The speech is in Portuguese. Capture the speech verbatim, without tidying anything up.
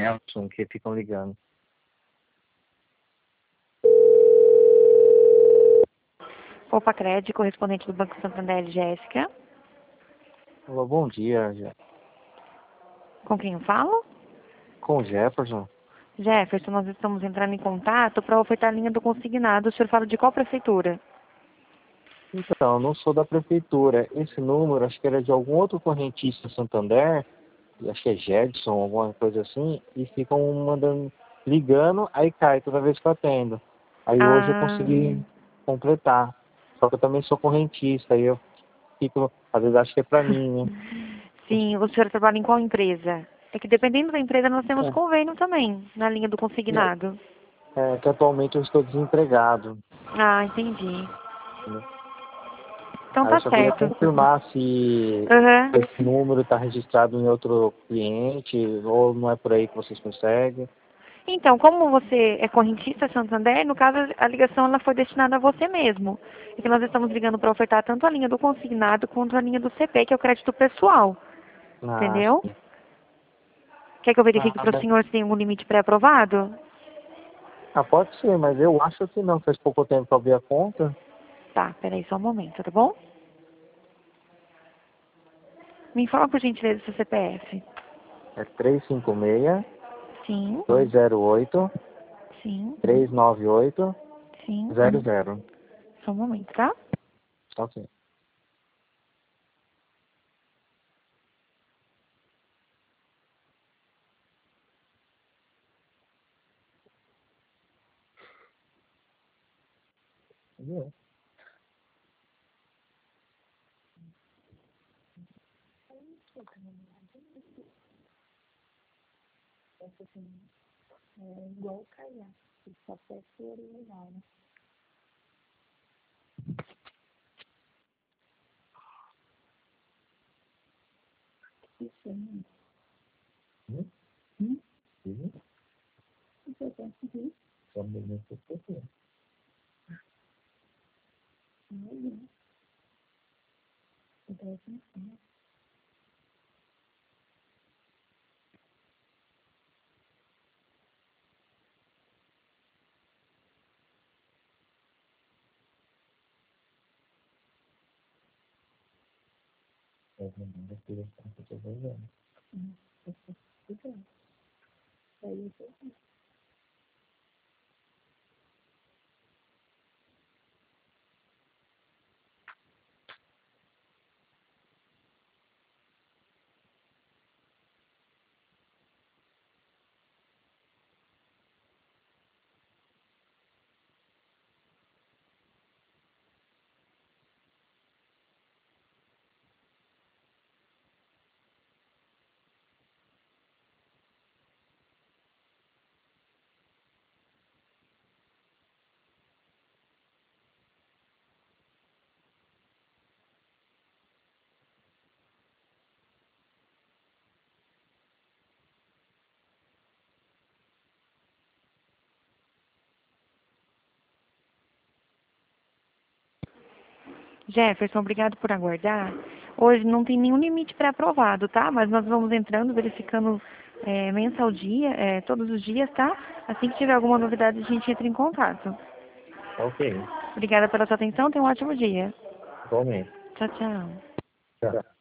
Nelson, que ficam ligando. Opa Cred, correspondente do Banco Santander, Jéssica. Olá, bom dia, Je- Com quem eu falo? com o Jefferson. Jefferson, nós estamos entrando em contato para ofertar a linha do consignado. O senhor fala de qual prefeitura? Então, eu não sou da prefeitura. Esse número, acho que era de algum outro correntista Santander, acho que é Gedson, alguma coisa assim, e ficam mandando, ligando, aí cai toda vez que eu atendo. Aí hoje eu Ah, consegui completar. Só que eu também sou correntista, aí eu fico, às vezes acho que é pra mim, né? sim, o senhor trabalha em qual empresa? É que dependendo da empresa nós temos convênio também, na linha do consignado. É, é que atualmente eu estou desempregado, Ah, entendi. né? Então Aí eu tá só queria certo. confirmar se Aham. esse número está registrado em outro cliente ou não é por aí que vocês conseguem. Então, como você é correntista Santander, no caso a ligação ela foi destinada a você mesmo. E que nós estamos ligando para ofertar tanto a linha do consignado quanto a linha do C P, que é o crédito pessoal. Ah, Entendeu? sim. Quer que eu verifique Ah, para o mas, senhor se tem algum limite pré-aprovado? ah, pode ser, mas eu acho que não. Faz pouco tempo que eu abri a conta. Tá, peraí só um momento, tá bom? Me informa por gentileza o seu C P F. É três cinco seis, Sim, dois zero oito, sim, três nove oito, sim. zero zero. Só um momento, tá? Ok. Viu? Hum? Sim. Também não sei por quê. Eu não lembro que eu estou vendo. Jefferson, obrigado por aguardar. Hoje não tem nenhum limite pré-aprovado, tá? Mas nós vamos entrando, verificando é, mensal dia, é, todos os dias, tá? Assim que tiver alguma novidade, a gente entra em contato. Ok. Obrigada pela sua atenção, tenha um ótimo dia. Igualmente. Tchau, tchau. Tchau.